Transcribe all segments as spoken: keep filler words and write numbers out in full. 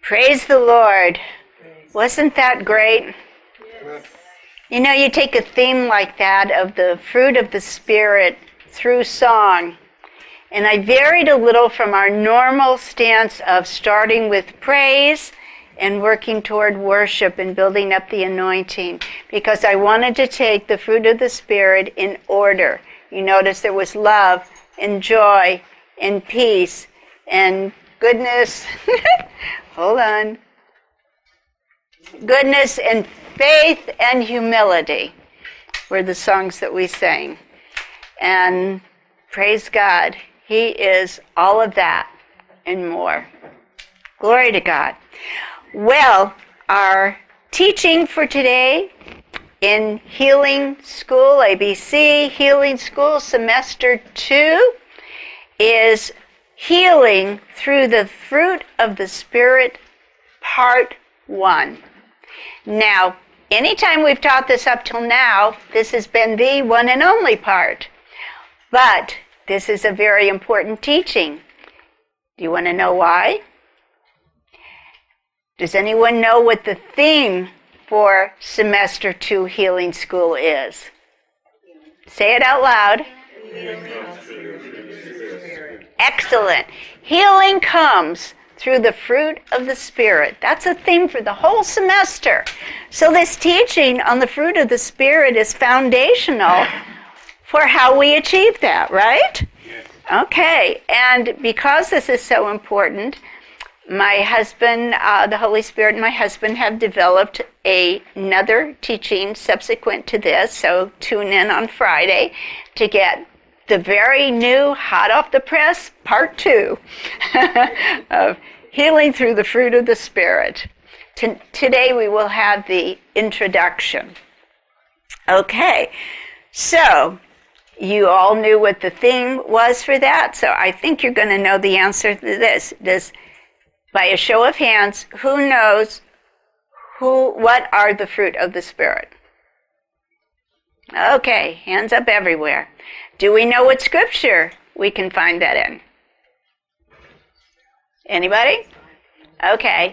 Praise the Lord. Wasn't that great? Yes. You know, you take a theme like that of the fruit of the Spirit through song, and I varied a little from our normal stance of starting with praise and working toward worship and building up the anointing, because I wanted to take the fruit of the Spirit in order. You notice there was love and joy and peace and goodness. Hold on. Goodness and faith and humility were the songs that we sang. And praise God, He is all of that and more. Glory to God. Well, our teaching for today in Healing School, A B C, Healing School Semester two, is Healing Through the Fruit of the Spirit, Part one. Now, anytime we've taught this up till now, this has been the one and only part. But this is a very important teaching. Do you want to know why? Does anyone know what the theme for Semester two Healing School is? Say it out loud. Excellent. Healing comes through the fruit of the Spirit. That's a theme for the whole semester. So this teaching on the fruit of the Spirit is foundational for how we achieve that, right? Yes. Okay, and because this is so important, my husband, uh, the Holy Spirit and my husband have developed a, another teaching subsequent to this, so tune in on Friday to get the very new, hot off the press, part two of Healing Through the Fruit of the Spirit. T- today we will have the introduction. Okay, so you all knew what the theme was for that, so I think you're going to know the answer to this. Does, by a show of hands, who knows who? What are the fruit of the Spirit? Okay, hands up everywhere. Do we know what scripture we can find that in? Anybody? Okay.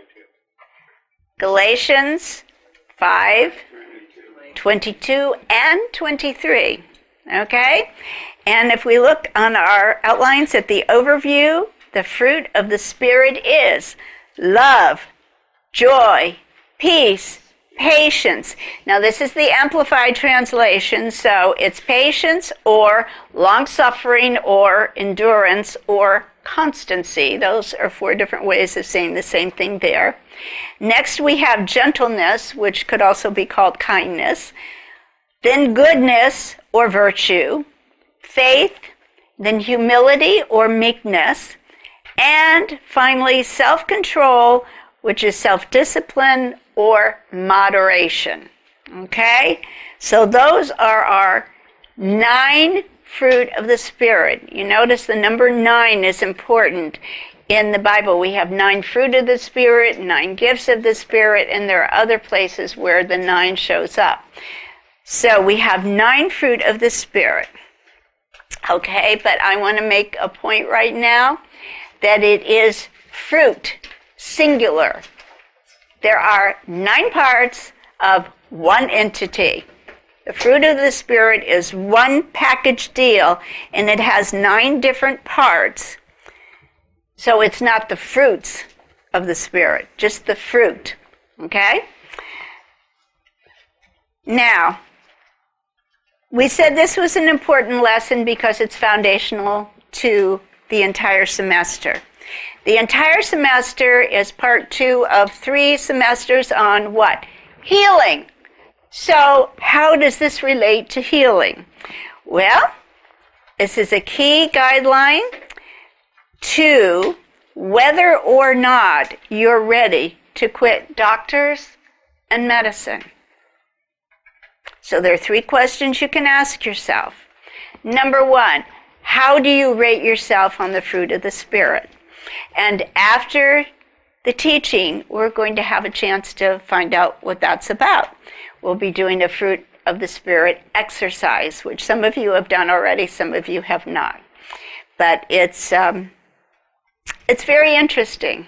Galatians five, twenty-two and twenty-three. Okay? And if we look on our outlines at the overview, the fruit of the Spirit is love, joy, peace, patience. Now this is the Amplified Translation, so it's patience or long-suffering or endurance or constancy. Those are four different ways of saying the same thing there. Next we have gentleness, which could also be called kindness. Then goodness or virtue. Faith. Then humility or meekness. And finally self-control, which is self-discipline or moderation. Okay? So those are our nine fruit of the Spirit. You notice the number nine is important. In the Bible, we have nine fruit of the Spirit, nine gifts of the Spirit, and there are other places where the nine shows up. So we have nine fruit of the Spirit. Okay, but I want to make a point right now that it is fruit, singular. There are nine parts of one entity. The fruit of the Spirit is one package deal, and it has nine different parts. So it's not the fruits of the Spirit, just the fruit. Okay? Now, we said this was an important lesson because it's foundational to the entire semester. The entire semester is part two of three semesters on what? Healing. So how does this relate to healing? Well, this is a key guideline to whether or not you're ready to quit doctors and medicine. So there are three questions you can ask yourself. Number one, how do you rate yourself on the fruit of the Spirit? And after the teaching, we're going to have a chance to find out what that's about. We'll be doing a fruit of the Spirit exercise, which some of you have done already, some of you have not. But it's um, it's very interesting,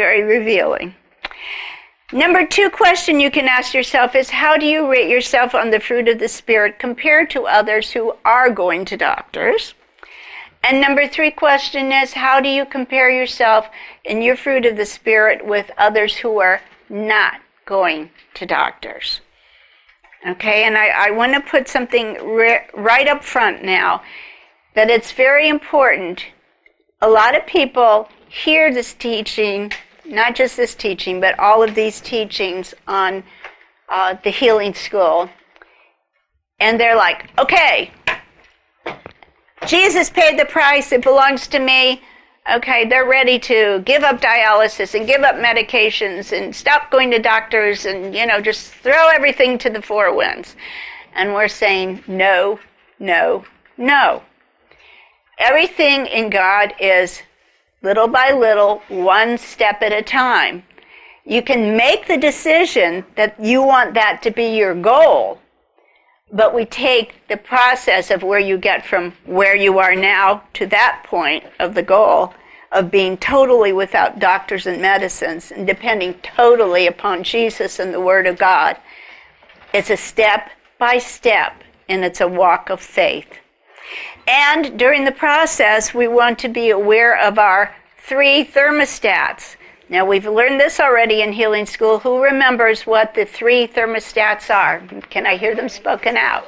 very revealing. Number two question you can ask yourself is, how do you rate yourself on the fruit of the Spirit compared to others who are going to doctors? And number three question is, how do you compare yourself in your fruit of the Spirit with others who are not going to doctors? Okay, and I, I want to put something re- right up front now, that it's very important. A lot of people hear this teaching, not just this teaching, but all of these teachings on uh, the healing school, and they're like, okay, Jesus paid the price, it belongs to me. Okay, they're ready to give up dialysis and give up medications and stop going to doctors and, you know, just throw everything to the four winds. And we're saying, no, no, no. Everything in God is little by little, one step at a time. You can make the decision that you want that to be your goal, but we take the process of where you get from where you are now to that point of the goal of being totally without doctors and medicines and depending totally upon Jesus and the Word of God. It's a step by step, and it's a walk of faith. And during the process, we want to be aware of our three thermostats. Now, we've learned this already in healing school. Who remembers what the three thermostats are? Can I hear them spoken out?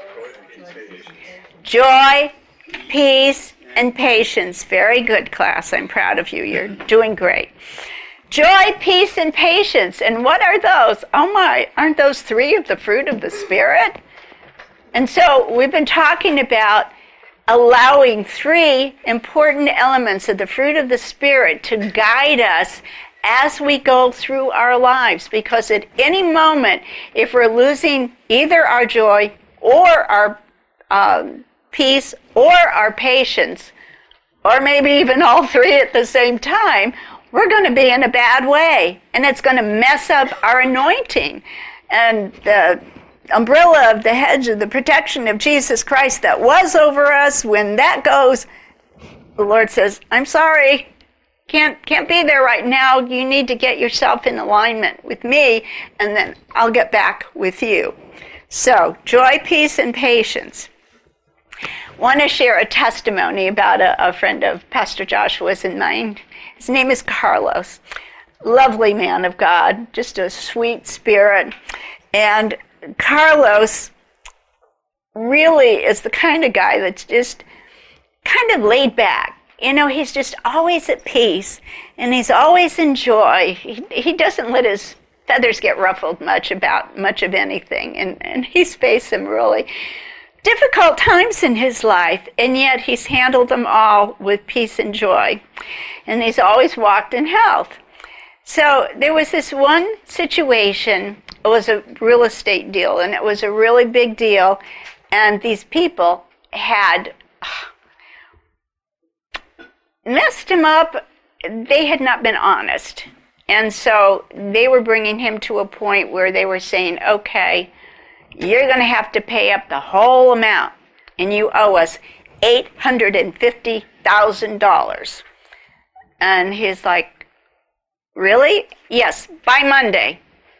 Joy, peace, and patience. Very good, class. I'm proud of you. You're doing great. Joy, peace, and patience. And what are those? Oh my, aren't those three of the fruit of the Spirit? And so we've been talking about allowing three important elements of the fruit of the Spirit to guide us as we go through our lives. Because at any moment, if we're losing either our joy or our um, peace or our patience, or maybe even all three at the same time, we're going to be in a bad way. And it's going to mess up our anointing. And the umbrella of the hedge of the protection of Jesus Christ that was over us, when that goes, the Lord says, I'm sorry, can't can't be there right now. You need to get yourself in alignment with me, and then I'll get back with you. So, joy, peace, and patience. I want to share a testimony about a, a friend of Pastor Joshua's and mine. His name is Carlos. Lovely man of God, just a sweet spirit. And Carlos really is the kind of guy that's just kind of laid back. You know, he's just always at peace, and he's always in joy. He, he doesn't let his feathers get ruffled much about much of anything, and, and he's faced some really difficult times in his life, and yet he's handled them all with peace and joy, and he's always walked in health. So there was this one situation. It was a real estate deal, and it was a really big deal, and these people had messed him up. They had not been honest, and so they were bringing him to a point where they were saying, okay, you're going to have to pay up the whole amount, and you owe us eight hundred fifty thousand dollars. And he's like, really? Yes, by Monday.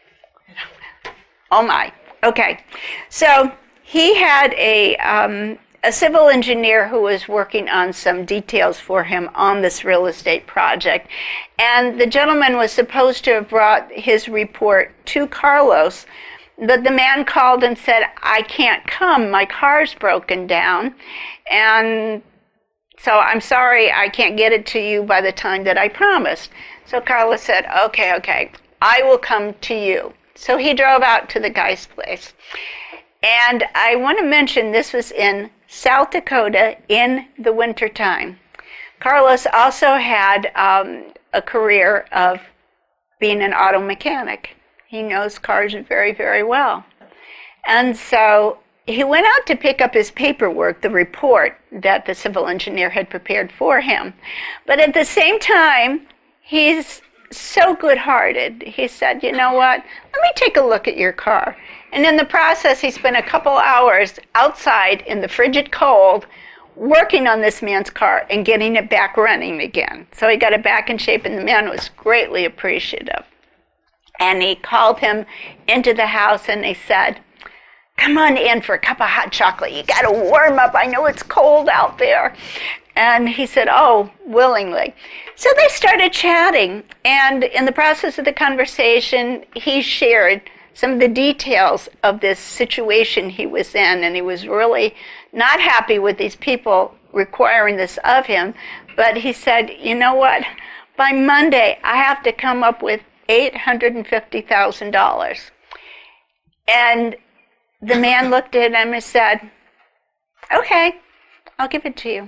Oh my. Okay. So he had a um, a civil engineer who was working on some details for him on this real estate project. And the gentleman was supposed to have brought his report to Carlos, but the man called and said, I can't come. My car's broken down. And so I'm sorry, I can't get it to you by the time that I promised. So Carlos said, okay, okay, I will come to you. So he drove out to the guy's place. And I want to mention this was in South Dakota in the wintertime. Carlos also had um, a career of being an auto mechanic. He knows cars very, very well. And so he went out to pick up his paperwork, the report that the civil engineer had prepared for him. But at the same time, he's so good-hearted. He said, you know what, let me take a look at your car. And in the process, he spent a couple hours outside in the frigid cold working on this man's car and getting it back running again. So he got it back in shape, and the man was greatly appreciative. And he called him into the house, and he said, come on in for a cup of hot chocolate. You got to warm up. I know it's cold out there. And he said, oh, willingly. So they started chatting, and in the process of the conversation, he shared some of the details of this situation he was in, and he was really not happy with these people requiring this of him. But he said, you know what? By Monday, I have to come up with eight hundred fifty thousand dollars. And the man looked at him and said, okay, I'll give it to you.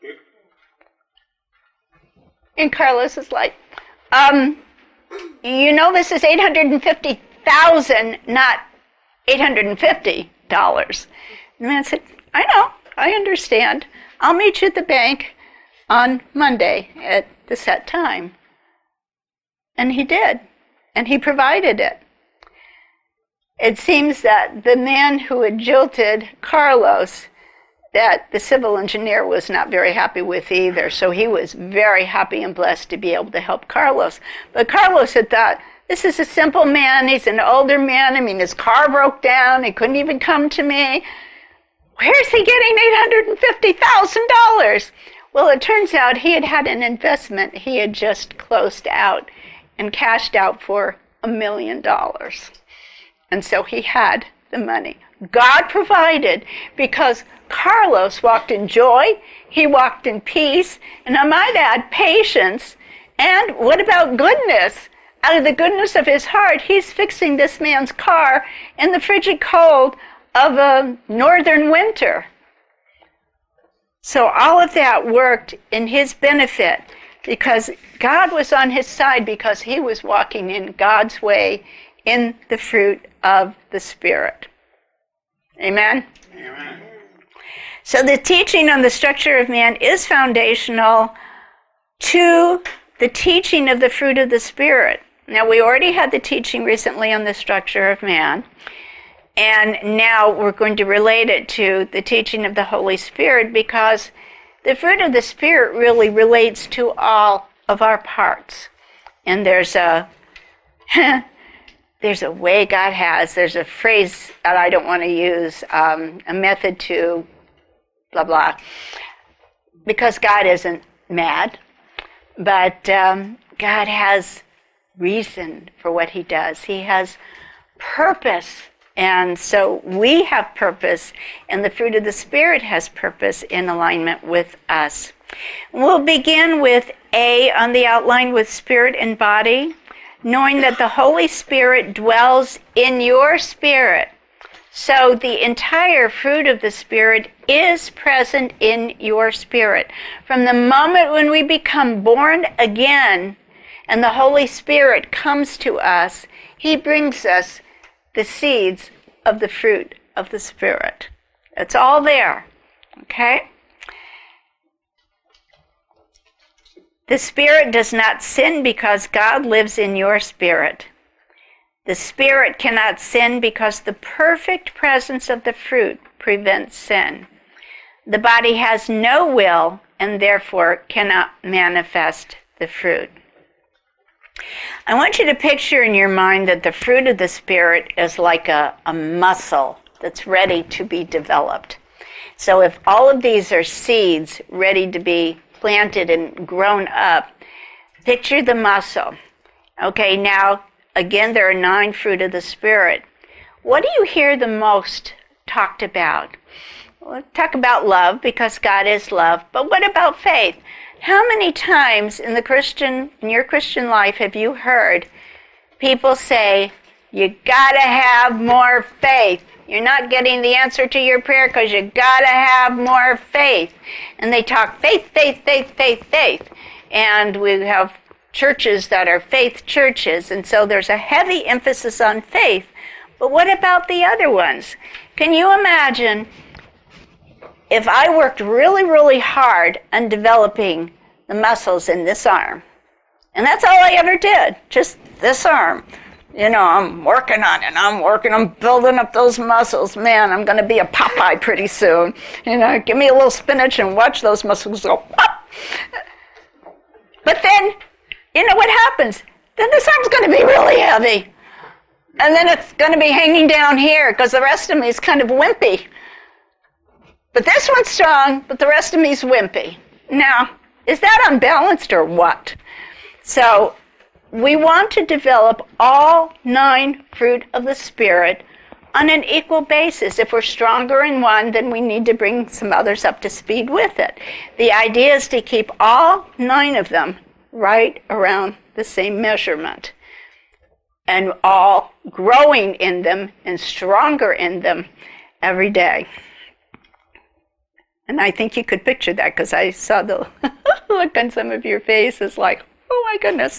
And Carlos is like, um, you know this is eight hundred fifty thousand dollars, not eight hundred fifty dollars. The man said, I know, I understand. I'll meet you at the bank on Monday at the set time. And he did, and he provided it. It seems that the man who had jilted Carlos, that the civil engineer was not very happy with either, so he was very happy and blessed to be able to help Carlos. But Carlos had thought, this is a simple man, he's an older man, I mean, his car broke down, he couldn't even come to me. Where's he getting eight hundred fifty thousand dollars? Well, it turns out he had had an investment he had just closed out and cashed out for a million dollars. And so he had the money. God provided, because Carlos walked in joy, he walked in peace, and I might add, patience. And what about goodness? Out of the goodness of his heart, he's fixing this man's car in the frigid cold of a northern winter. So all of that worked in his benefit, because God was on his side, because he was walking in God's way in the fruit of the Spirit. Amen? Amen. So the teaching on the structure of man is foundational to the teaching of the fruit of the Spirit. Now, we already had the teaching recently on the structure of man, and now we're going to relate it to the teaching of the Holy Spirit, because the fruit of the Spirit really relates to all of our parts. And there's a there's a way God has, there's a phrase that I don't want to use, um, a method to blah, blah, because God isn't mad, but um, God has reason for what he does. He has purpose. And so we have purpose, and the fruit of the Spirit has purpose in alignment with us. We'll begin with A on the outline, with spirit and body, knowing that the Holy Spirit dwells in your spirit. So the entire fruit of the Spirit is present in your spirit. From the moment when we become born again and the Holy Spirit comes to us, he brings us the seeds of the fruit of the Spirit. It's all there, okay? The Spirit does not sin because God lives in your spirit. The Spirit cannot sin because the perfect presence of the fruit prevents sin. The body has no will and therefore cannot manifest the fruit. I want you to picture in your mind that the fruit of the Spirit is like a, a muscle that's ready to be developed. So if all of these are seeds ready to be planted and grown up, picture the muscle. Okay, now, again, there are nine fruit of the Spirit. What do you hear the most talked about? Well, talk about love, because God is love, but what about faith? How many times in the Christian, in your Christian life have you heard people say, you gotta have more faith. You're not getting the answer to your prayer because you gotta have more faith. And they talk faith, faith, faith, faith, faith. And we have churches that are faith churches, and so there's a heavy emphasis on faith. But what about the other ones? Can you imagine if I worked really, really hard on developing the muscles in this arm, and that's all I ever did, just this arm, You know, I'm working on it. I'm working. I'm building up those muscles. Man, I'm going to be a Popeye pretty soon. You know, give me a little spinach and watch those muscles go pop. But then, you know what happens? Then this arm's going to be really heavy. And then it's going to be hanging down here because the rest of me is kind of wimpy. But this one's strong, but the rest of me is wimpy. Now, is that unbalanced or what? So, we want to develop all nine fruit of the Spirit on an equal basis. If we're stronger in one, then we need to bring some others up to speed with it. The idea is to keep all nine of them right around the same measurement, and all growing in them and stronger in them every day. And I think you could picture that because I saw the look on some of your faces like, oh my goodness.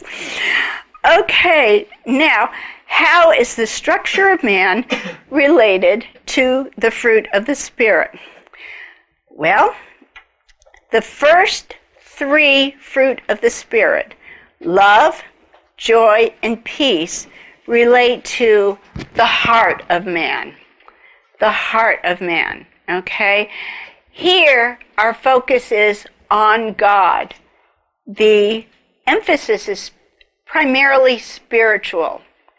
Okay, now, how is the structure of man related to the fruit of the Spirit? Well, the first three fruit of the Spirit, love, joy, and peace, relate to the heart of man. The heart of man, okay? Here, our focus is on God. The emphasis is primarily spiritual,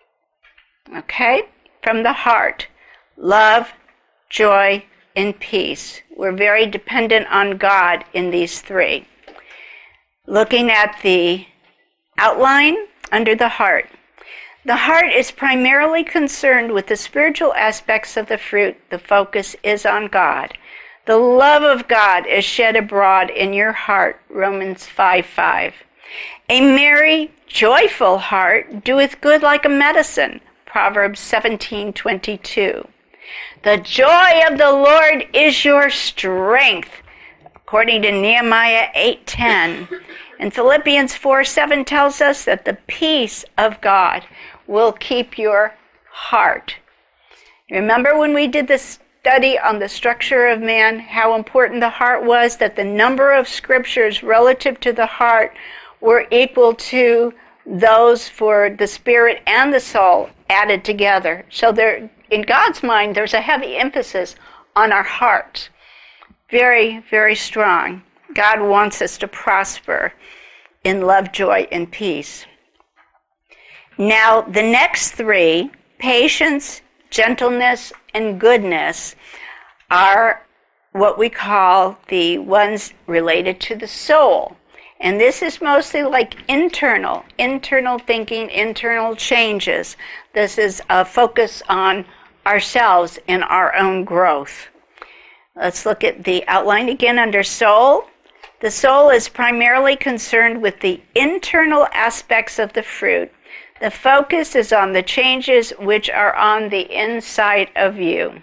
okay? From the heart, love, joy, and peace. We're very dependent on God in these three. Looking at the outline under the heart. The heart is primarily concerned with the spiritual aspects of the fruit. The focus is on God. The love of God is shed abroad in your heart, Romans five five. A merry, joyful heart doeth good like a medicine, Proverbs seventeen twenty-two. The joy of the Lord is your strength, according to Nehemiah eight ten. And Philippians four seven tells us that the peace of God will keep your heart. Remember when we did this study on the structure of man, how important the heart was, that the number of scriptures relative to the heart were equal to those for the spirit and the soul added together. So there, in God's mind, there's a heavy emphasis on our hearts. Very, very strong. God wants us to prosper in love, joy, and peace. Now, the next three, patience, gentleness, and goodness, are what we call the ones related to the soul. And this is mostly like internal, internal thinking, internal changes. This is a focus on ourselves and our own growth. Let's look at the outline again under soul. The soul is primarily concerned with the internal aspects of the fruit. The focus is on the changes which are on the inside of you.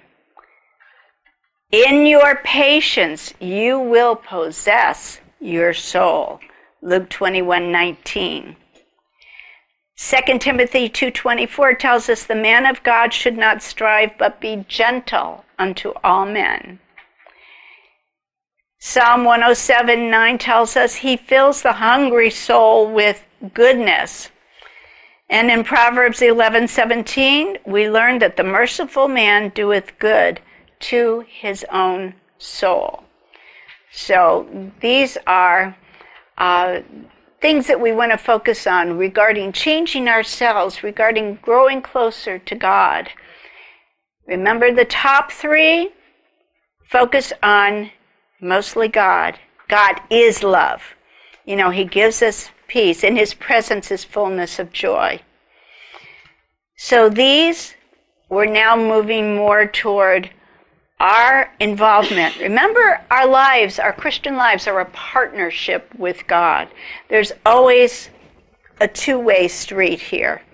In your patience, you will possess your soul. Luke twenty-one nineteen. Second Timothy two twenty-four tells us the man of God should not strive but be gentle unto all men. Psalm one oh seven nine tells us he fills the hungry soul with goodness. And in Proverbs eleven seventeen, we learn that the merciful man doeth good to his own soul. So these are uh, things that we want to focus on regarding changing ourselves, regarding growing closer to God. Remember the top three? Focus on mostly God. God is love. You know, he gives us peace. In his presence is fullness of joy. So these, we're now moving more toward our involvement. Remember, our lives, our Christian lives, are a partnership with God. There's always a two-way street here.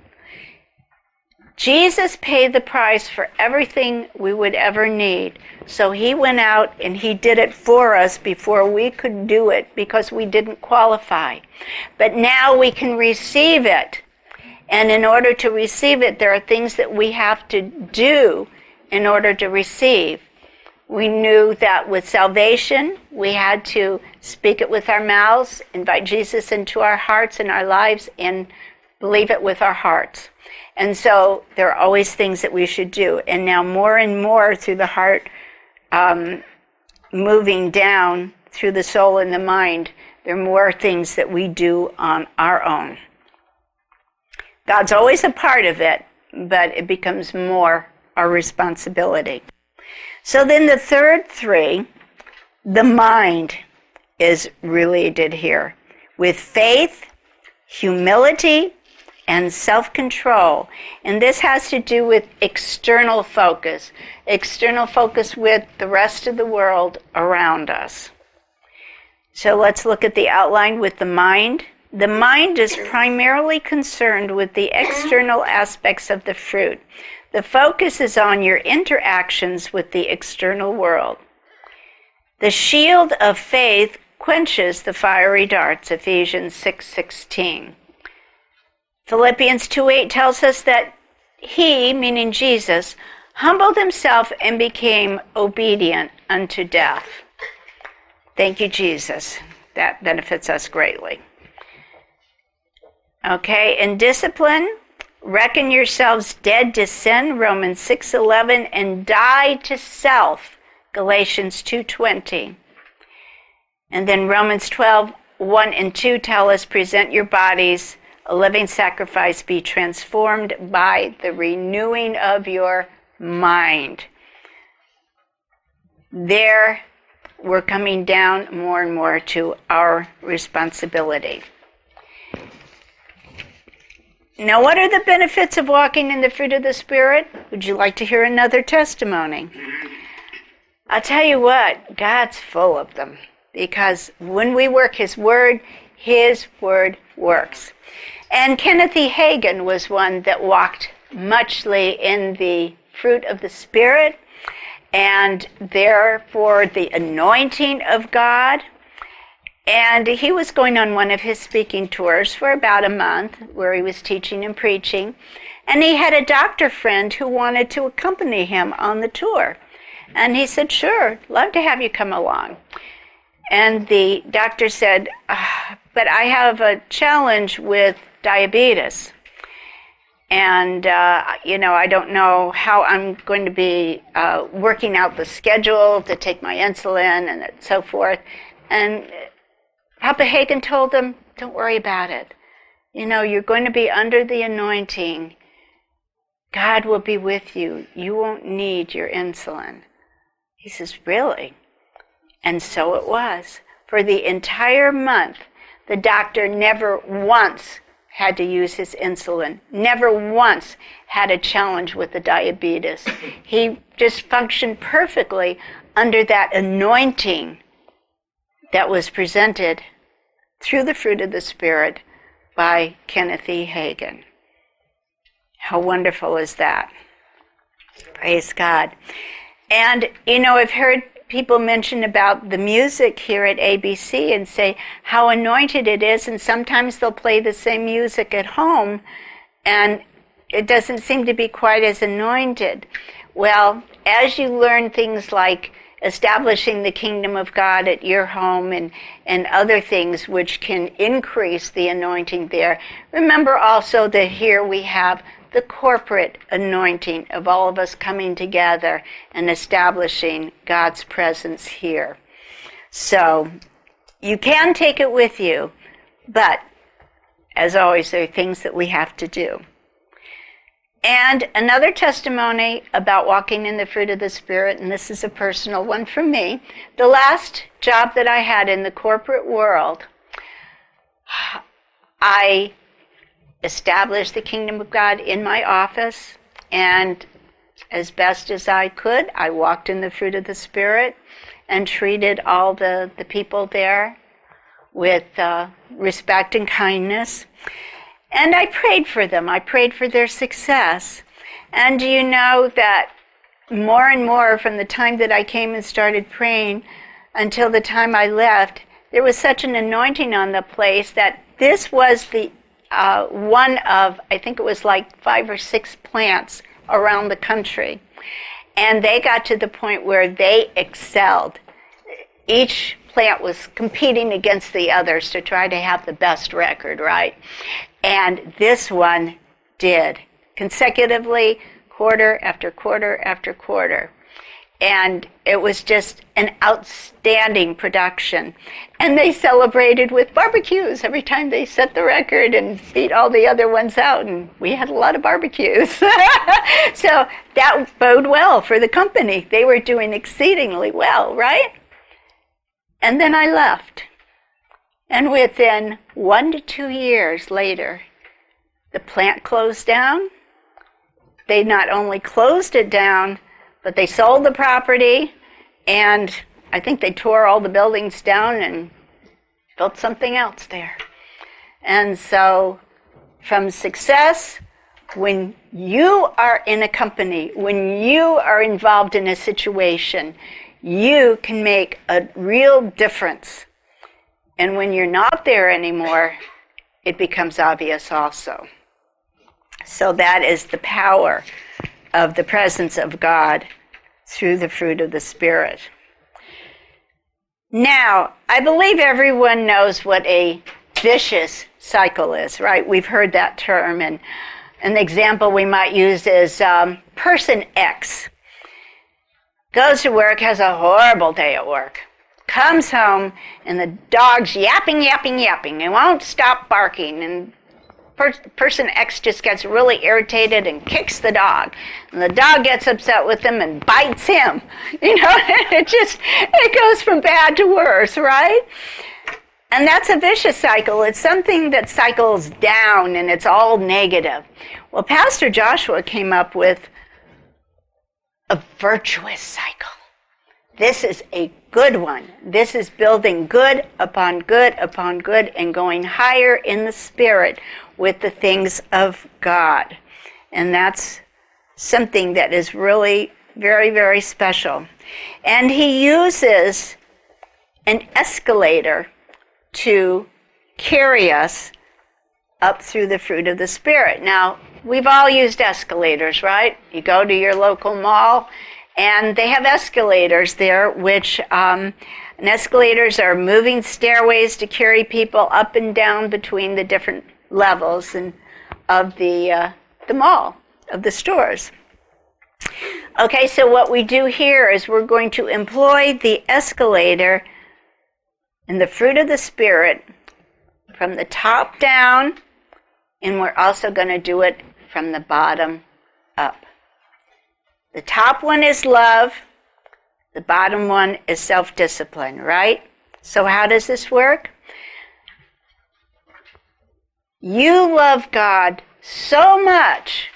Jesus paid the price for everything we would ever need. So he went out and he did it for us before we could do it because we didn't qualify. But now we can receive it. And in order to receive it, there are things that we have to do in order to receive. We knew that with salvation, we had to speak it with our mouths, invite Jesus into our hearts and our lives, and believe it with our hearts. And so there are always things that we should do. And now more and more through the heart um, moving down through the soul and the mind, there are more things that we do on our own. God's always a part of it, but it becomes more our responsibility. So then the third three, the mind is related here with faith, humility, and self-control. And this has to do with external focus, external focus with the rest of the world around us. So let's look at the outline with the mind. The mind is primarily concerned with the external aspects of the fruit. The focus is on your interactions with the external world. The shield of faith quenches the fiery darts, Ephesians six sixteen. Philippians two eight tells us that he, meaning Jesus, humbled himself and became obedient unto death. Thank you, Jesus. That benefits us greatly. Okay, in discipline, reckon yourselves dead to sin, Romans six eleven, and die to self, Galatians two twenty. And then Romans twelve one and two tell us, present your bodies a living sacrifice, be transformed by the renewing of your mind. There, we're coming down more and more to our responsibility. Now, what are the benefits of walking in the fruit of the Spirit? Would you like to hear another testimony? I'll tell you what, God's full of them. Because when we work His Word, His Word works. And Kenneth E. Hagin was one that walked muchly in the fruit of the Spirit, and therefore the anointing of God. And he was going on one of his speaking tours for about a month, where he was teaching and preaching. And he had a doctor friend who wanted to accompany him on the tour. And he said, sure, love to have you come along. And the doctor said, ah, but I have a challenge with diabetes. And, uh, you know, I don't know how I'm going to be uh, working out the schedule to take my insulin and so forth. And Papa Hagin told him, don't worry about it. You know, you're going to be under the anointing. God will be with you. You won't need your insulin. He says, really? And so it was. For the entire month, the doctor never once had to use his insulin, never once had a challenge with the diabetes. He just functioned perfectly under that anointing that was presented through the fruit of the Spirit by Kenneth E. Hagin. How wonderful is that? Praise God. And, you know, I've heard people mention about the music here at A B C and say how anointed it is, and sometimes they'll play the same music at home, and it doesn't seem to be quite as anointed. Well, as you learn things like establishing the kingdom of God at your home and, and other things which can increase the anointing there, remember also that here we have the corporate anointing of all of us coming together and establishing God's presence here. So you can take it with you, but as always, there are things that we have to do. And another testimony about walking in the fruit of the Spirit, and this is a personal one for me. The last job that I had in the corporate world, I established the kingdom of God in my office, and as best as I could, I walked in the fruit of the Spirit and treated all the, the people there with uh, respect and kindness. And I prayed for them. I prayed for their success. And do you know that more and more from the time that I came and started praying until the time I left, there was such an anointing on the place that this was the uh, one of, I think it was like five or six plants around the country. And they got to the point where they excelled. Each plant was competing against the others to try to have the best record, right? And this one did, consecutively, quarter after quarter after quarter. And it was just an outstanding production. And they celebrated with barbecues every time they set the record and beat all the other ones out. And we had a lot of barbecues. So that bode well for the company. They were doing exceedingly well, right? And then I left. And within one to two years later, the plant closed down. They not only closed it down, but they sold the property, and I think they tore all the buildings down and built something else there. And so from success, when you are in a company, when you are involved in a situation, you can make a real difference. And when you're not there anymore, it becomes obvious also. So that is the power of the presence of God through the fruit of the Spirit. Now, I believe everyone knows what a vicious cycle is, right? We've heard that term, and an example we might use is um, person X goes to work, has a horrible day at work, comes home, and the dog's yapping, yapping, yapping, and won't stop barking, and person X just gets really irritated and kicks the dog. And the dog gets upset with him and bites him. You know, it just, it goes from bad to worse, right? And that's a vicious cycle. It's something that cycles down and it's all negative. Well, Pastor Joshua came up with a virtuous cycle. This is a good one. This is building good upon good upon good and going higher in the Spirit with the things of God. And that's something that is really very, very special. And he uses an escalator to carry us up through the fruit of the Spirit. Now, we've all used escalators, right? You go to your local mall, and they have escalators there, which um, and escalators are moving stairways to carry people up and down between the different levels and of the uh, the mall, of the stores. Okay, so what we do here is we're going to employ the escalator and the fruit of the Spirit from the top down, and we're also going to do it from the bottom up. The top one is love. The bottom one is self-discipline, right? So how does this work? You love God so much,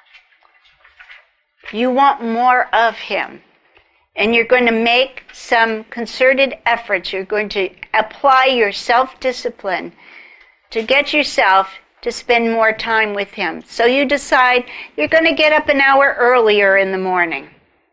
you want more of Him. And you're going to make some concerted efforts. You're going to apply your self-discipline to get yourself to spend more time with Him. So you decide you're going to get up an hour earlier in the morning.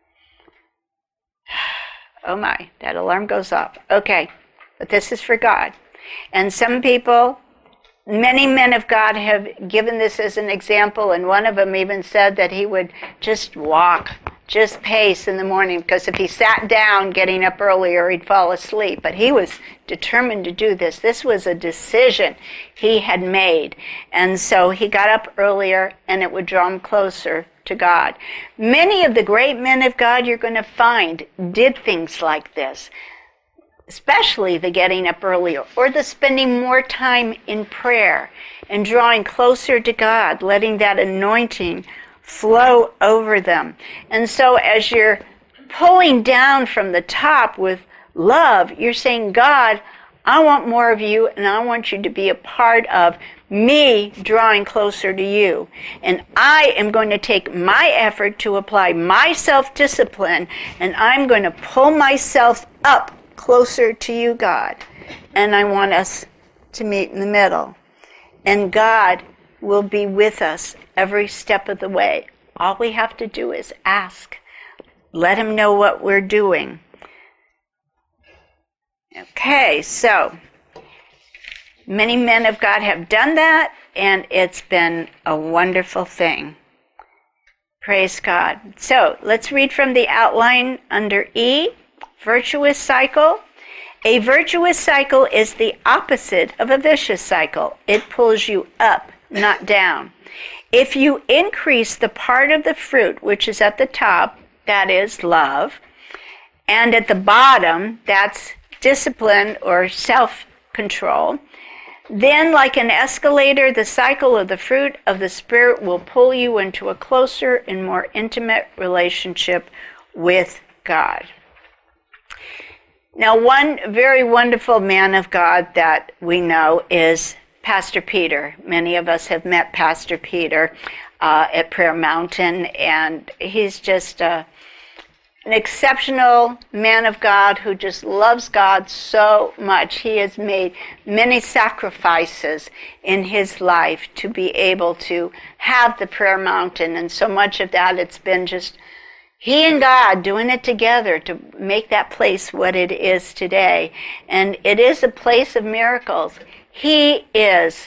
Oh my, that alarm goes off. Okay, but this is for God. And some people, many men of God have given this as an example, and one of them even said that he would just walk, just pace in the morning, because if he sat down getting up earlier, he'd fall asleep. But he was determined to do this. This was a decision he had made. And so he got up earlier, and it would draw him closer to God. Many of the great men of God you're going to find did things like this, especially the getting up earlier, or the spending more time in prayer and drawing closer to God, letting that anointing flow over them. And so as you're pulling down from the top with love, you're saying, God, I want more of you, and I want you to be a part of me drawing closer to you. And I am going to take my effort to apply my self-discipline, and I'm going to pull myself up closer to you, God. And I want us to meet in the middle. And God will be with us every step of the way. All we have to do is ask. Let Him know what we're doing. Okay, so many men of God have done that, and it's been a wonderful thing. Praise God. So let's read from the outline under E, virtuous cycle. A virtuous cycle is the opposite of a vicious cycle. It pulls you up, not down. If you increase the part of the fruit which is at the top, that is love, and at the bottom, that's discipline or self-control, then like an escalator, the cycle of the fruit of the Spirit will pull you into a closer and more intimate relationship with God. Now, one very wonderful man of God that we know is Pastor Peter. Many of us have met Pastor Peter uh, at Prayer Mountain, and he's just uh, an exceptional man of God who just loves God so much. He has made many sacrifices in his life to be able to have the Prayer Mountain, and so much of that it's been just he and God doing it together to make that place what it is today. And it is a place of miracles. He is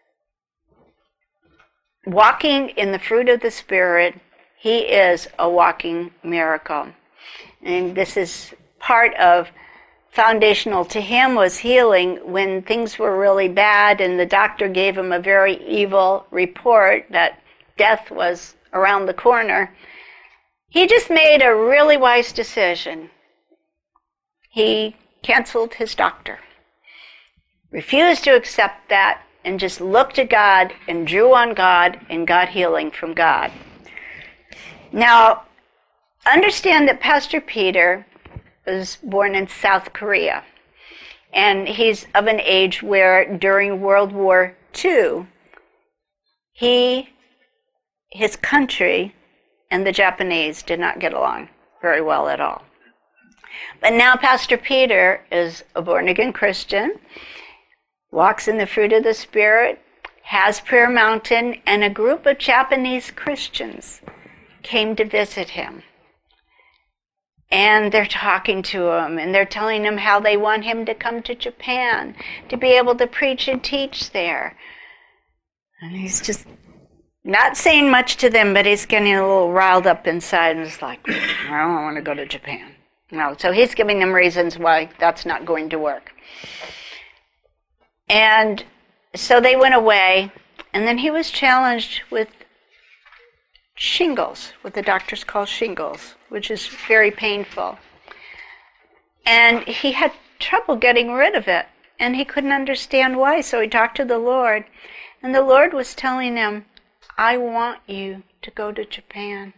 walking in the fruit of the Spirit. He is a walking miracle. And this is part of foundational to him was healing when things were really bad and the doctor gave him a very evil report that death was around the corner. He just made a really wise decision. He canceled his doctor, refused to accept that, and just looked at God and drew on God and got healing from God. Now, understand that Pastor Peter was born in South Korea, and he's of an age where during World War Two, he, his country, and the Japanese did not get along very well at all. But now Pastor Peter is a born-again Christian, walks in the fruit of the Spirit, has Prayer Mountain, and a group of Japanese Christians came to visit him. And they're talking to him, and they're telling him how they want him to come to Japan to be able to preach and teach there. And he's just not saying much to them, but he's getting a little riled up inside, and it's like, I don't want to go to Japan. No, so he's giving them reasons why that's not going to work. And so they went away, and then he was challenged with shingles, what the doctors call shingles, which is very painful. And he had trouble getting rid of it, and he couldn't understand why, so he talked to the Lord, and the Lord was telling him, I want you to go to Japan.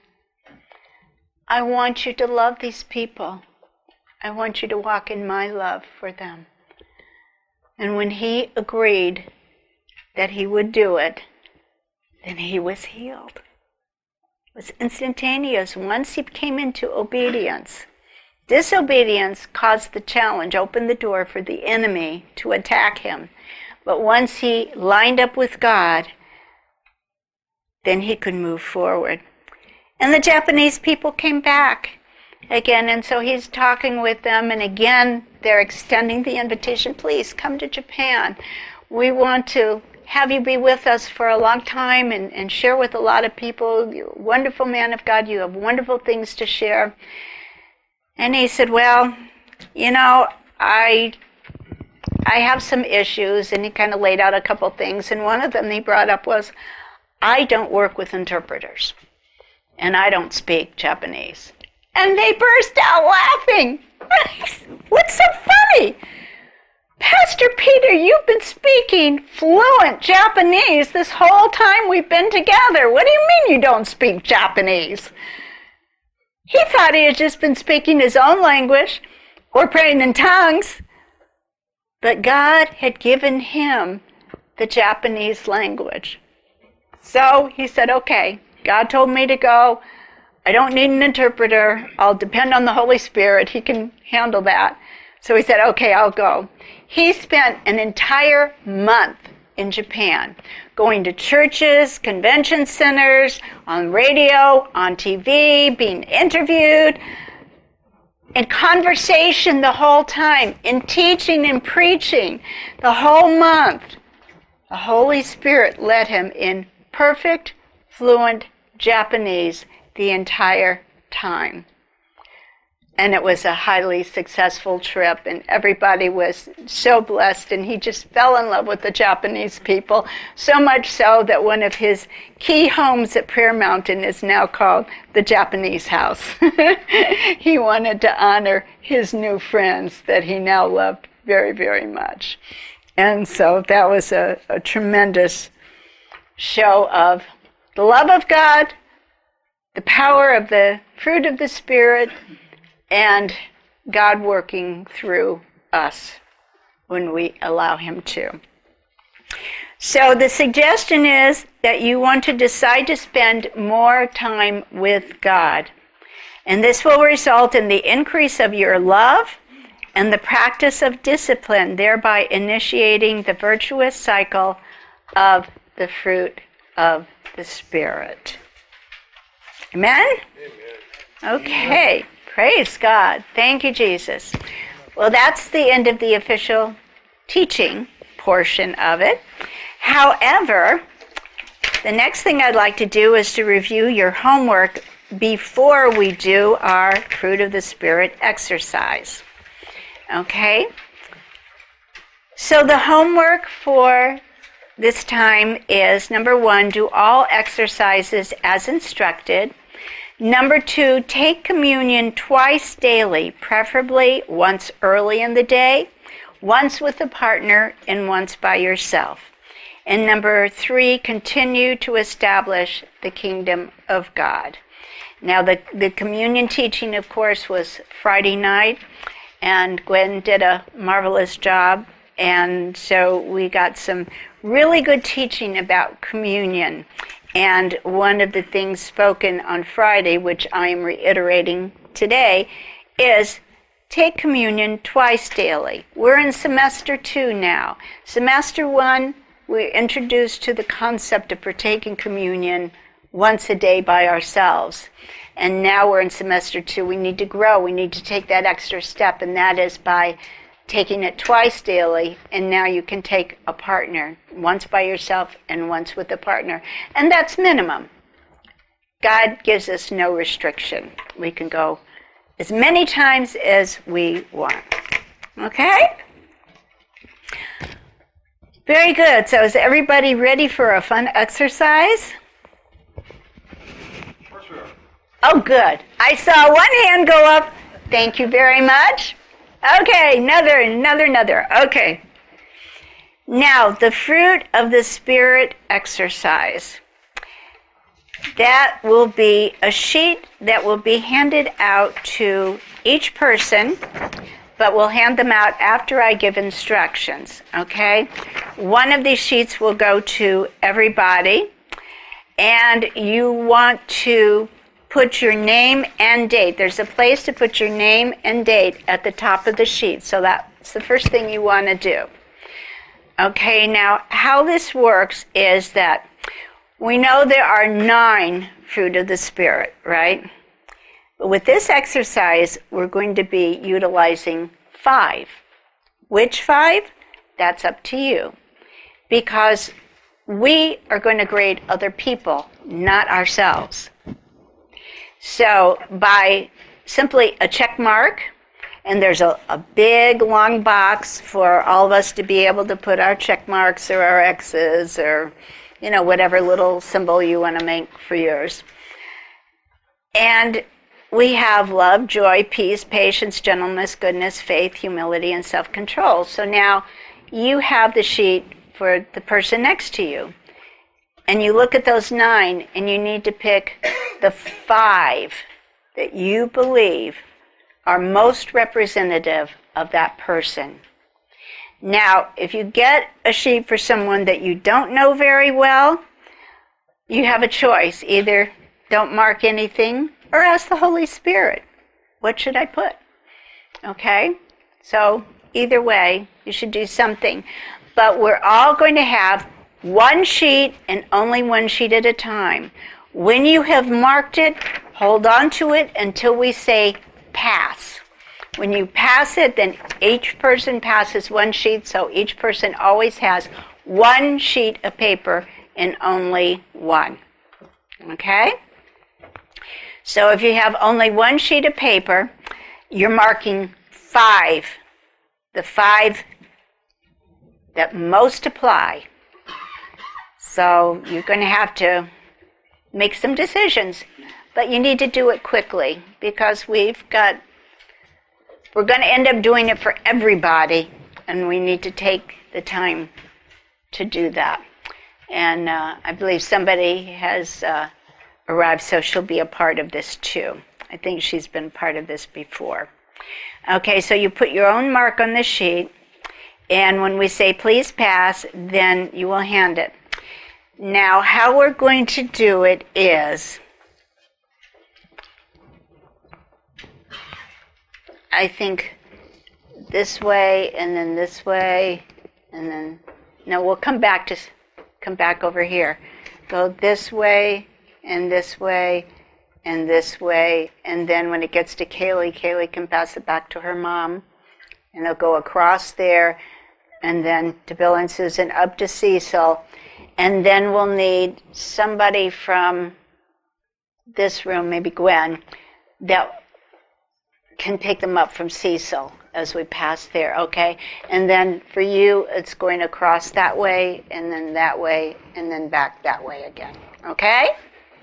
I want you to love these people. I want you to walk in my love for them. And when he agreed that he would do it, then he was healed. It was instantaneous. Once he came into obedience, disobedience caused the challenge, opened the door for the enemy to attack him. But once he lined up with God, then he could move forward. And the Japanese people came back again, and so he's talking with them, and again, they're extending the invitation, please come to Japan. We want to have you be with us for a long time and, and share with a lot of people. You're a wonderful man of God. You have wonderful things to share. And he said, well, you know, I I have some issues, and he kind of laid out a couple things, and one of them he brought up was, I don't work with interpreters, and I don't speak Japanese. And they burst out laughing. What's so funny? Pastor Peter, you've been speaking fluent Japanese this whole time we've been together. What do you mean you don't speak Japanese? He thought he had just been speaking his own language or praying in tongues, but God had given him the Japanese language. So he said, okay, God told me to go. I don't need an interpreter. I'll depend on the Holy Spirit. He can handle that. So he said, okay, I'll go. He spent an entire month in Japan, going to churches, convention centers, on radio, on T V, being interviewed, in conversation the whole time, in teaching and preaching the whole month. The Holy Spirit led him in perfect, fluent Japanese the entire time. And it was a highly successful trip, and everybody was so blessed, and he just fell in love with the Japanese people, so much so that one of his key homes at Prayer Mountain is now called the Japanese House. He wanted to honor his new friends that he now loved very, very much. And so that was a, a tremendous show of the love of God, the power of the fruit of the Spirit, and God working through us when we allow him to. So the suggestion is that you want to decide to spend more time with God. And this will result in the increase of your love and the practice of discipline, thereby initiating the virtuous cycle of the fruit of the Spirit. Amen? Amen. Okay. Praise God. Thank you, Jesus. Well, that's the end of the official teaching portion of it. However, the next thing I'd like to do is to review your homework before we do our Fruit of the Spirit exercise. Okay? So the homework for this time is, number one, do all exercises as instructed. Number two, take communion twice daily, preferably once early in the day, once with a partner, and once by yourself. And number three, continue to establish the kingdom of God. Now, the, the communion teaching, of course, was Friday night, and Gwen did a marvelous job. And so we got some really good teaching about communion. And one of the things spoken on Friday, which I am reiterating today, is take communion twice daily. We're in semester two now. Semester one, we're introduced to the concept of partaking communion once a day by ourselves. And now we're in semester two. We need to grow. We need to take that extra step, and that is by taking it twice daily, and now you can take a partner, once by yourself and once with a partner. And that's minimum. God gives us no restriction. We can go as many times as we want. Okay? Very good. So is everybody ready for a fun exercise? Oh, good. I saw one hand go up. Thank you very much. Okay, another, another, another. Okay. Now, the fruit of the Spirit exercise. That will be a sheet that will be handed out to each person, but we'll hand them out after I give instructions, okay? One of these sheets will go to everybody, and you want to put your name and date. There's a place to put your name and date at the top of the sheet. So that's the first thing you want to do. Okay, now how this works is that we know there are nine fruit of the Spirit, right? But with this exercise, we're going to be utilizing five. Which five? That's up to you. Because we are going to grade other people, not ourselves. So by simply a check mark, and there's a, a big long box for all of us to be able to put our check marks or our X's or, you know, whatever little symbol you want to make for yours. And we have love, joy, peace, patience, gentleness, goodness, faith, humility, and self-control. So now you have the sheet for the person next to you. And you look at those nine, and you need to pick the five that you believe are most representative of that person. Now, if you get a sheet for someone that you don't know very well, you have a choice. Either don't mark anything or ask the Holy Spirit, what should I put? Okay? So either way, you should do something. But we're all going to have one sheet and only one sheet at a time. When you have marked it, hold on to it until we say pass. When you pass it, then each person passes one sheet, so each person always has one sheet of paper and only one. Okay? So if you have only one sheet of paper, you're marking five, the five that most apply. So you're going to have to make some decisions, but you need to do it quickly because we've got, we're going to end up doing it for everybody, and we need to take the time to do that. And uh, I believe somebody has uh, arrived, so she'll be a part of this too. I think she's been part of this before. Okay, so you put your own mark on the sheet, and when we say please pass, then you will hand it. Now, how we're going to do it is, I think this way, and then this way, and then, no, we'll come back to, come back over here. Go this way, and this way, and this way, and then when it gets to Kaylee, Kaylee can pass it back to her mom, and they'll go across there, and then to Bill and Susan, up to Cecil, and then we'll need somebody from this room, maybe Gwen, that can pick them up from Cecil as we pass there, okay? And then for you, it's going across that way, and then that way, and then back that way again, okay?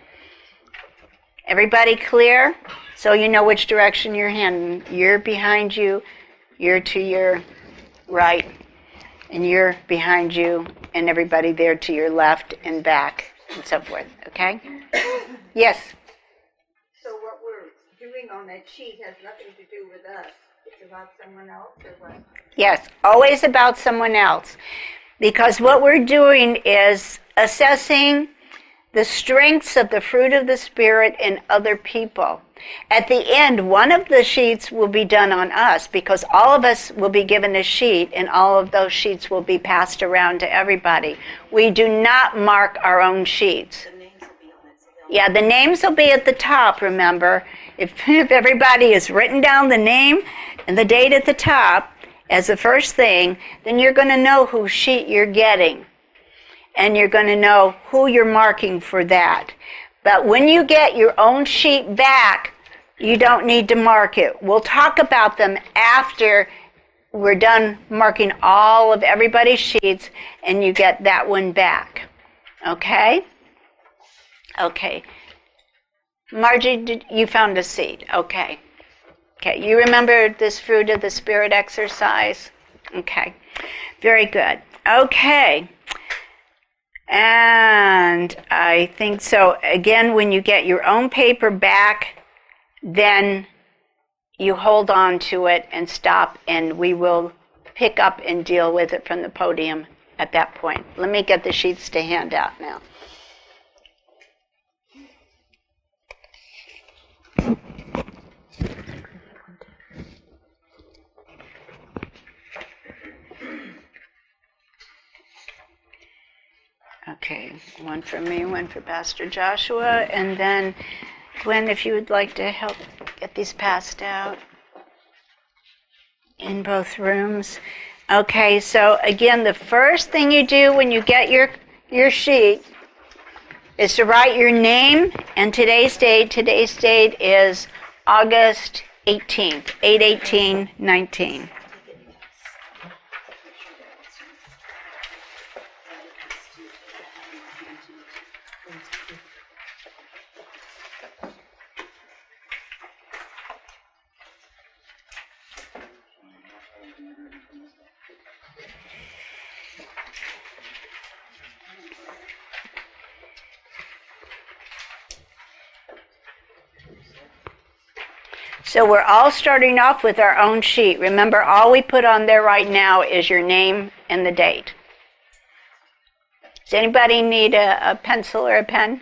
Everybody clear? So you know which direction you're handing. You're behind you, you're to your right, and you're behind you, and everybody there to your left and back, and so forth, okay? Yes? So what we're doing on that sheet has nothing to do with us. It's about someone else or what? Yes, always about someone else. Because what we're doing is assessing the strengths of the fruit of the Spirit in other people. At the end, one of the sheets will be done on us because all of us will be given a sheet and all of those sheets will be passed around to everybody. We do not mark our own sheets. The names will be on it. So Yeah, the names will be at the top, remember. If, if everybody has written down the name and the date at the top as the first thing, then you're going to know whose sheet you're getting. And you're going to know who you're marking for that. But when you get your own sheet back, you don't need to mark it. We'll talk about them after we're done marking all of everybody's sheets and you get that one back. Okay? Okay. Margie, did, you found a seat. Okay. Okay, you remember this fruit of the Spirit exercise? Okay. Very good. Okay. And I think so. Again, when you get your own paper back, then you hold on to it and stop, and we will pick up and deal with it from the podium at that point. Let me get the sheets to hand out now. Okay, one for me, one for Pastor Joshua, and then Gwen, if you would like to help get these passed out in both rooms. Okay, so again, the first thing you do when you get your, your sheet is to write your name and today's date. Today's date is August eighteenth, eight eighteen nineteen. So we're all starting off with our own sheet. Remember, all we put on there right now is your name and the date. Does anybody need a, a pencil or a pen?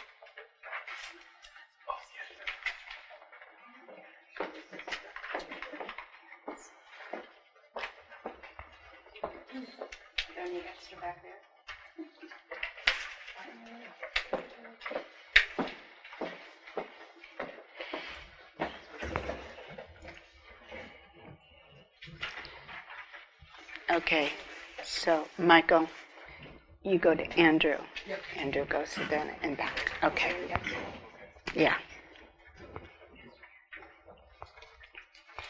Any extra back there? Okay, so Michael, you go to Andrew. Yep. Andrew goes to then and back. Okay. Yeah.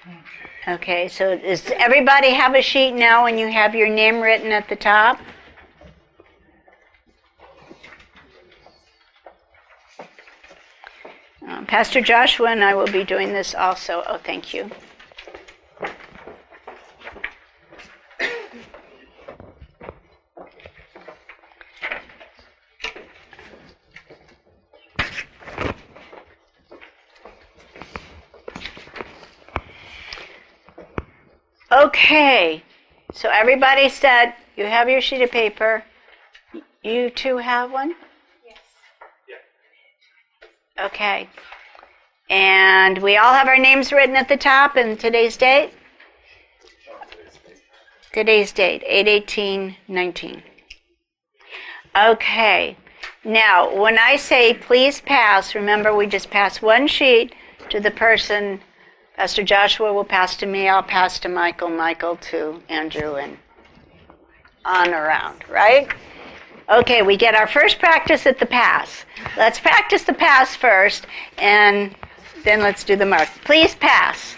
Okay, so does everybody have a sheet now and you have your name written at the top? Uh, Pastor Joshua and I will be doing this also. Oh, thank you. Okay, so everybody said you have your sheet of paper. You two have one? Yes. Okay. And we all have our names written at the top and today's date? Today's date, eight eighteen nineteen. Okay. Now, when I say please pass, remember we just pass one sheet to the person. Pastor Joshua will pass to me, I'll pass to Michael, Michael to Andrew, and on around, right? Okay, we get our first practice at the pass. Let's practice the pass first, and then let's do the mark. Please pass.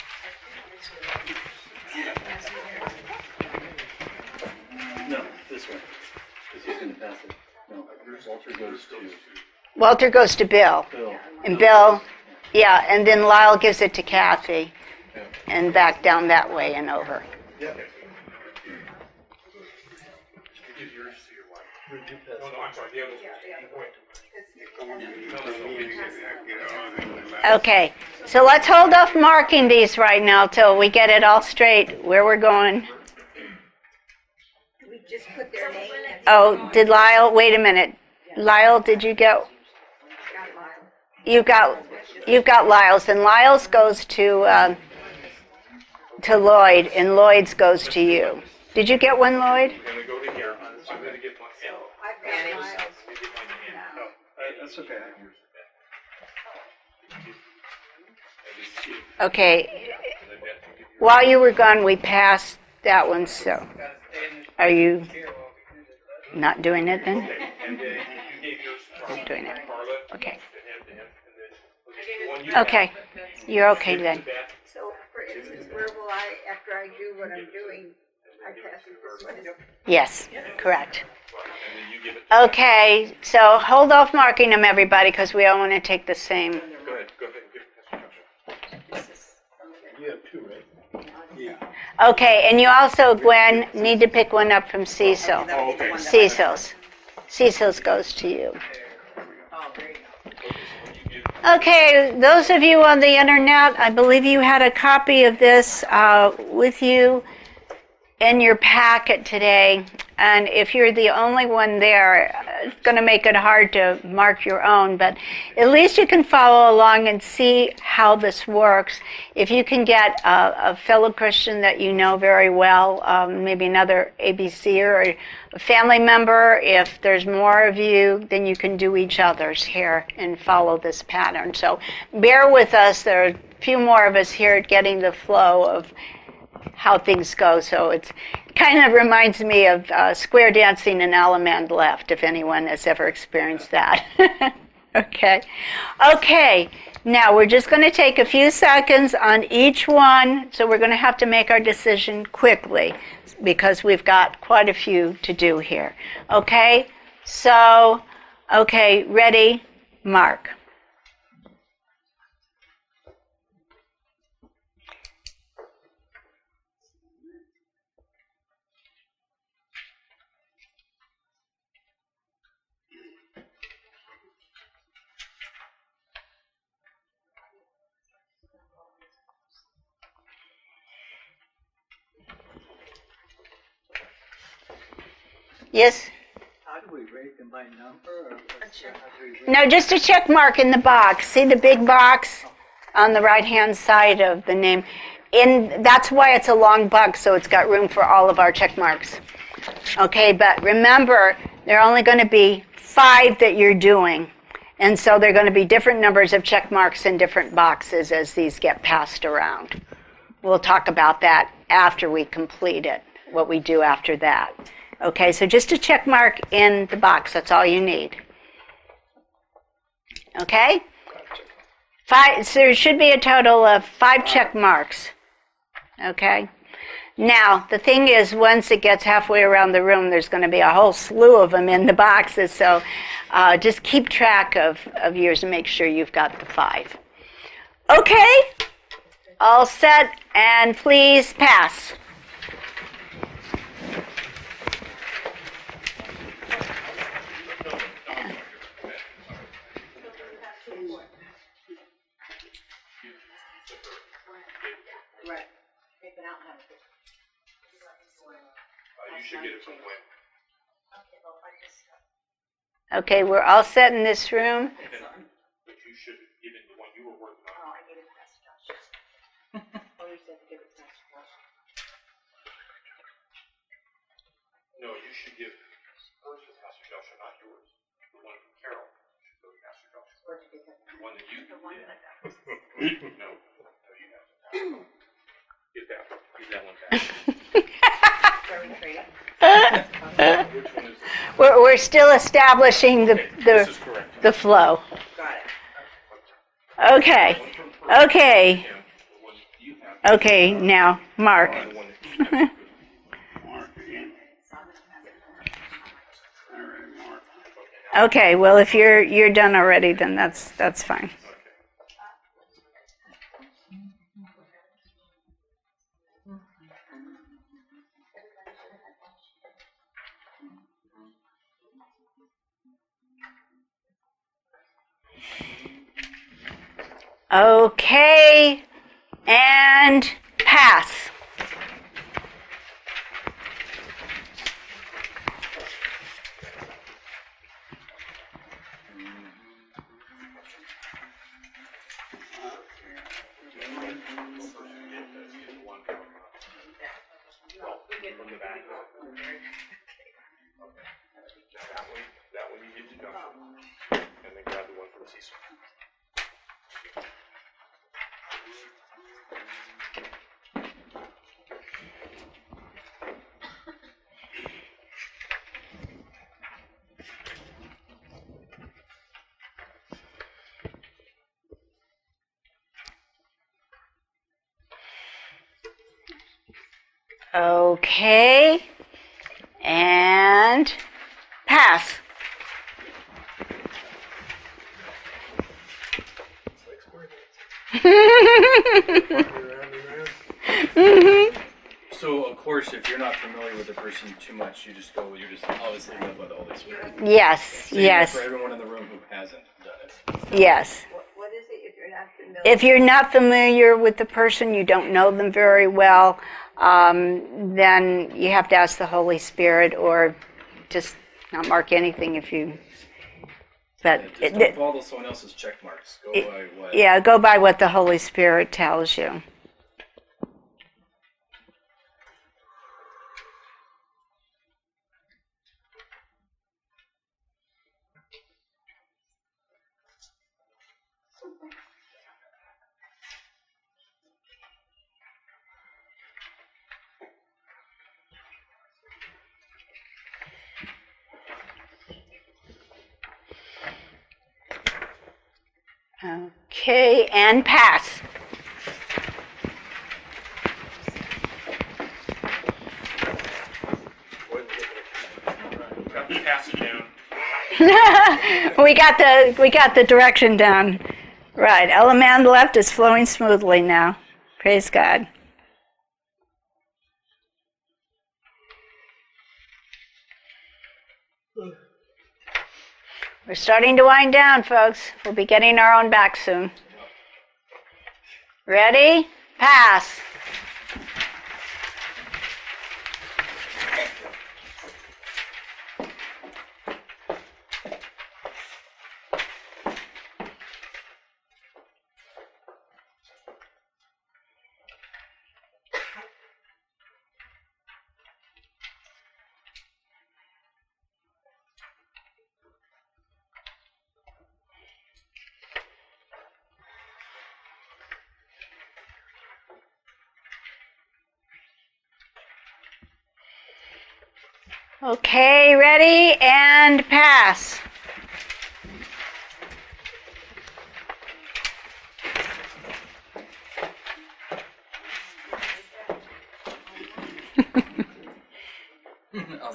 No, this way. Because he's going to pass it. No, Walter goes to Walter goes to Bill. Bill. And Bill, yeah, and then Lyle gives it to Kathy, and back down that way and over. Yeah. Okay, so let's hold off marking these right now till we get it all straight where we're going. We just put their name and Oh, did Lyle, wait a minute. Lyle, did you get, got mine. you got, you've got Lyle's, and Lyle's goes to, um, to Lloyd, and Lloyd's goes to you. Did you get one, Lloyd? I'm going to go to here. I'm going to get my L. I've got Miles. Oh, uh, that's okay. Okay. While you were gone, we passed that one, so. Are you not doing it then? And then you gave yours to Not doing it. Carla. Okay. To him, to him, and then the one you have, Okay. You're okay then. So, for instance, where will I, after I do what I'm doing, I pass it this way? Yes, correct. and then you give it. Okay, so hold off marking them, everybody, because we all want to take the same. Go ahead. Go ahead. Give it to Pastor Joshua. You have two, right? Yeah. Okay, and you also, Gwen, need to pick one up from Cecil. Oh, okay. Cecil's. Cecil's goes to you. Okay, those of you on the internet, I believe you had a copy of this uh, with you in your packet today. And if you're the only one there, it's going to make it hard to mark your own, but at least you can follow along and see how this works. If you can get a, a fellow Christian that you know very well, um, maybe another A B C or a family member, if there's more of you, then you can do each other's here and follow this pattern. So bear with us. There are a few more of us here getting the flow of how things go. So it's kind of reminds me of uh, square dancing in Alamand Left, if anyone has ever experienced that. Okay. Okay. Now we're just going to take a few seconds on each one. So we're going to have to make our decision quickly because we've got quite a few to do here. Okay. So, okay, ready, mark. Yes? How do we rate them by number? Or how do we rate No, just a check mark in the box. See the big box on the right-hand side of the name? In, that's why it's a long box, so it's got room for all of our check marks. Okay, but remember, there are only going to be five that you're doing. And so there are going to be different numbers of check marks in different boxes as these get passed around. We'll talk about that after we complete it, what we do after that. Okay, so just a check mark in the box, that's all you need. Okay? Five, so there should be a total of five check marks. Okay? Now, the thing is, once it gets halfway around the room, there's going to be a whole slew of them in the boxes, so uh, just keep track of, of yours and make sure you've got the five. Okay? All set, and please pass. Right. Uh, you should get it from Wayne. Okay, we're all set in this room. But you should have given the one you were working on. No, you should give hers to Pastor Joshua, not yours. The one from Carol should go to Pastor Joshua. The one that you the one that No, no, you have to. Get that. Give that one back. Which one is it? We're, we're still establishing the, This the, is correct. the flow. Okay, okay, Kim, the one you have. okay, now, Mark. The one that you have. Okay, well, if you're, you're done already, then that's, that's fine. Okay, and pass. From the back. That one, that one you give to Joshua. And then grab the one from Cecil. Okay, and pass. Mm-hmm. So, of course, if you're not familiar with the person too much, you just go, you're just obviously led by the Holy Spirit. Yes, Same yes, for everyone in the room who hasn't done it. yes. What, what is it if you're not familiar? If you're not familiar with the person, you don't know them very well, um, then you have to ask the Holy Spirit, or just not mark anything if you. But Yeah, just it- don't follow someone else's check marks. Go it- by what. yeah, go by what the Holy Spirit tells you. Okay, and pass. Got to pass it down. we got the we got the direction down. Right, element left is flowing smoothly now. Praise God. We're starting to wind down, folks. We'll be getting our own back soon. Ready? Pass. Okay, ready, and pass.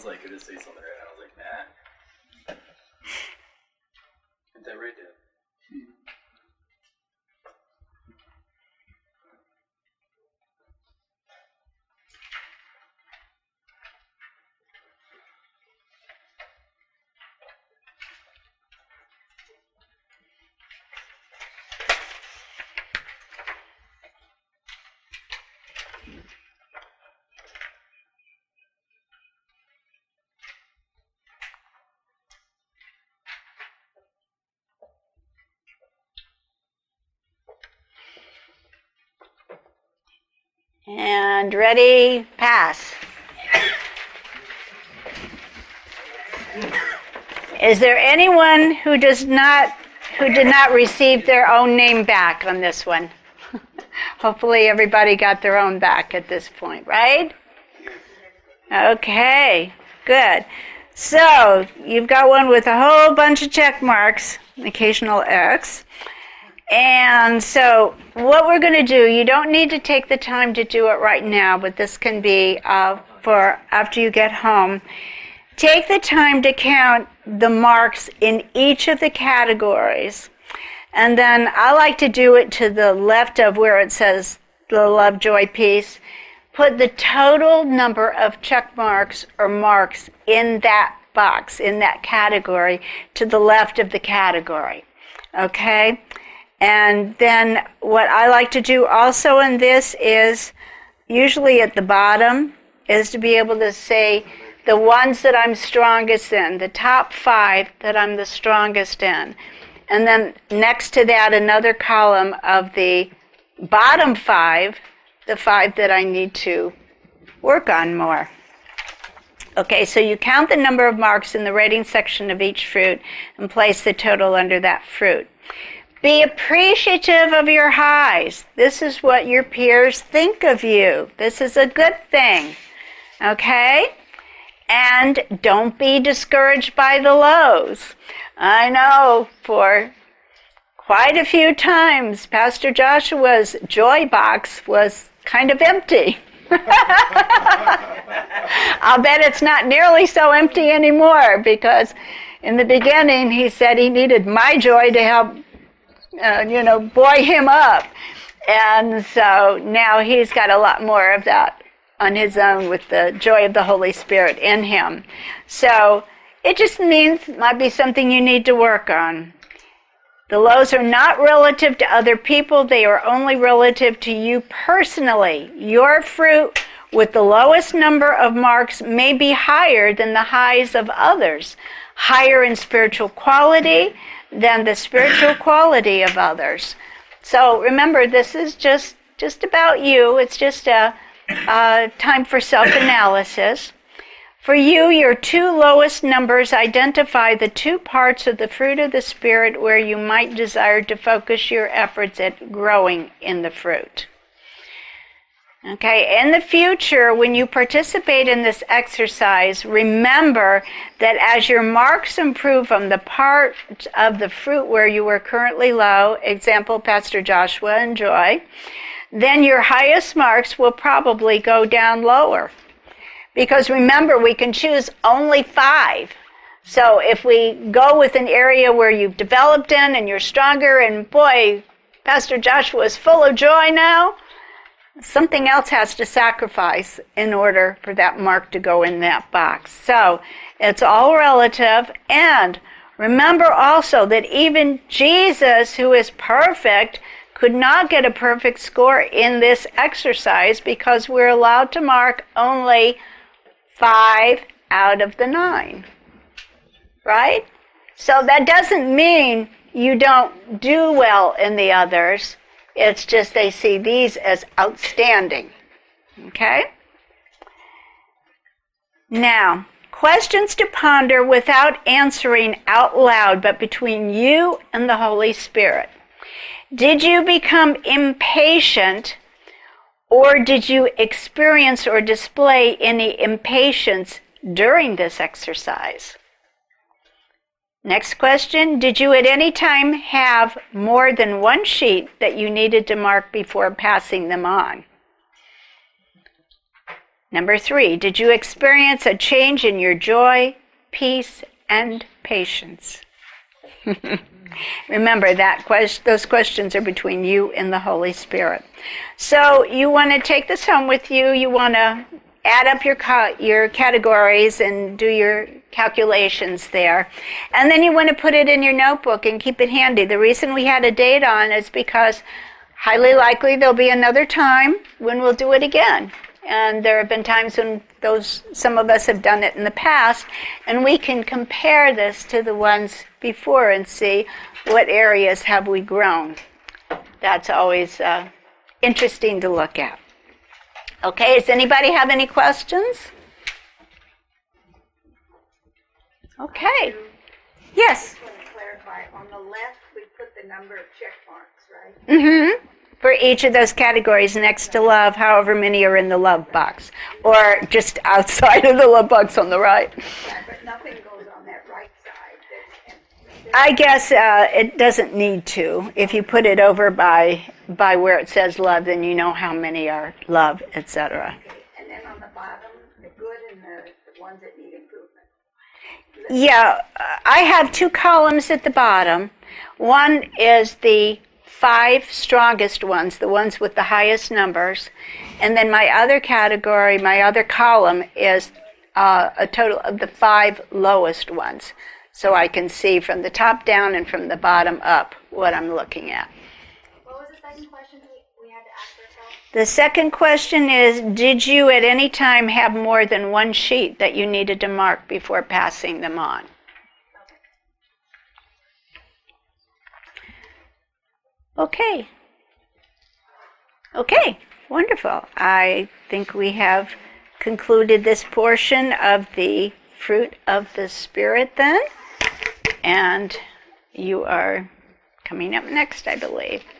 like, could it say something right now? I was like, nah. Isn't that right, Dad? And ready, pass. Is there anyone who does not, who did not receive their own name back on this one? Hopefully everybody got their own back at this point, right? Okay, good. So you've got one with a whole bunch of check marks, an occasional X. And so what we're going to do, you don't need to take the time to do it right now, but this can be uh, for after you get home. Take the time to count the marks in each of the categories. And then I like to do it to the left of where it says the love, joy, peace. Put the total number of check marks or marks in that box, in that category, to the left of the category. Okay? And then what I like to do also in this is, usually at the bottom, is to be able to say the ones that I'm strongest in, the top five that I'm the strongest in. And then next to that, another column of the bottom five, the five that I need to work on more. Okay, so you count the number of marks in the rating section of each fruit and place the total under that fruit. Be appreciative of your highs. This is what your peers think of you. This is a good thing. Okay? And don't be discouraged by the lows. I know for quite a few times, Pastor Joshua's joy box was kind of empty. I'll bet it's not nearly so empty anymore, because in the beginning he said he needed my joy to help Uh, you know, buoy him up. And so now he's got a lot more of that on his own with the joy of the Holy Spirit in him. So it just means it might be something you need to work on. The lows are not relative to other people. They are only relative to you personally. Your fruit with the lowest number of marks may be higher than the highs of others, higher in spiritual quality than the spiritual quality of others. So remember, this is just, just about you. It's just a, a time for self-analysis. For you, your two lowest numbers identify the two parts of the fruit of the Spirit where you might desire to focus your efforts at growing in the fruit. Okay, in the future, when you participate in this exercise, remember that as your marks improve on the part of the fruit where you are currently low, example, Pastor Joshua and Joy, then your highest marks will probably go down lower. Because remember, we can choose only five. So if we go with an area where you've developed in and you're stronger, and boy, Pastor Joshua is full of joy now, something else has to sacrifice in order for that mark to go in that box. So it's all relative. And remember also that even Jesus, who is perfect, could not get a perfect score in this exercise because we're allowed to mark only five out of the nine. Right? So that doesn't mean you don't do well in the others. It's just they see these as outstanding. Okay? Now, questions to ponder without answering out loud, but between you and the Holy Spirit. Did you become impatient, or did you experience or display any impatience during this exercise? Next question, did you at any time have more than one sheet that you needed to mark before passing them on? Number three, did you experience a change in your joy, peace, and patience? Remember that quest- those questions are between you and the Holy Spirit. So you want to take this home with you. You want to add up your ca- your categories and do your calculations there. And then you want to put it in your notebook and keep it handy. The reason we had a date on is because highly likely there'll be another time when we'll do it again. And there have been times when those some of us have done it in the past, and we can compare this to the ones before and see what areas have we grown. That's always uh, interesting to look at. Okay, does anybody have any questions? Okay. Yes? I just want to clarify, on the left, we put the number of check marks, right? Mm-hmm. For each of those categories next to love, however many are in the love box, or just outside of the love box on the right. Yeah, but nothing goes on that right side. There's- I guess uh, it doesn't need to. If you put it over by by where it says love, then you know how many are love, et cetera. Okay, and then on the bottom, the good and the, the ones that need improvement. Yeah, I have two columns at the bottom. One is the five strongest ones, the ones with the highest numbers. And then my other category, my other column is uh, a total of the five lowest ones. So I can see from the top down and from the bottom up what I'm looking at. What was the second question we, we had to ask ourselves? The second question is, did you at any time have more than one sheet that you needed to mark before passing them on? Okay. Okay, wonderful. I think we have concluded this portion of the fruit of the Spirit then. And you are coming up next, I believe.